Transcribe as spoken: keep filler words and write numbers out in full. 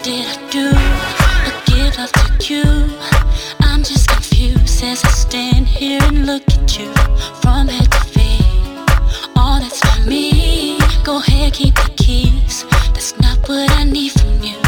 did I do? I give love to you. I'm just confused as I stand here and look at you from head to feet. All that's for me. Go ahead, keep the keys. That's not what I need from you.